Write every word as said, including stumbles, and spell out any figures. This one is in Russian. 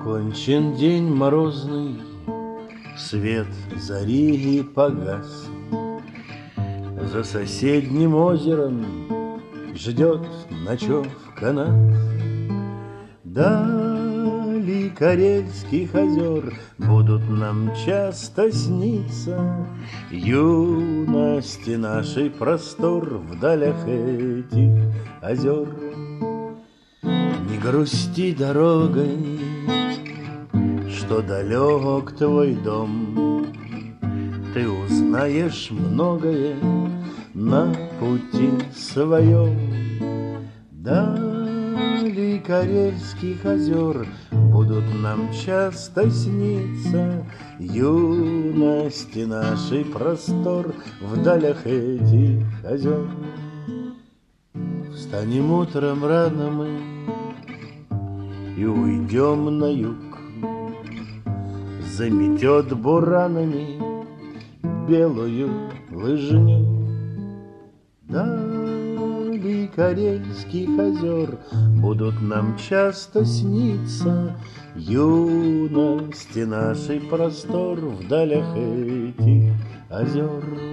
Кончен день морозный, свет зари и погас. За соседним озером ждет ночевка нас. Дали Карельских озер будут нам часто сниться, юности нашей простор в далях этих озер. Не грусти дорогой, что далек твой дом, ты узнаешь многое на пути своем. Дали Карельских озер будут нам часто сниться, юности нашей простор в далях этих озер. Встанем утром рано мы и уйдем на юг, заметет буранами белую лыжню. Дали Карельских озер будут нам часто сниться, юности нашей простор в далях этих озер.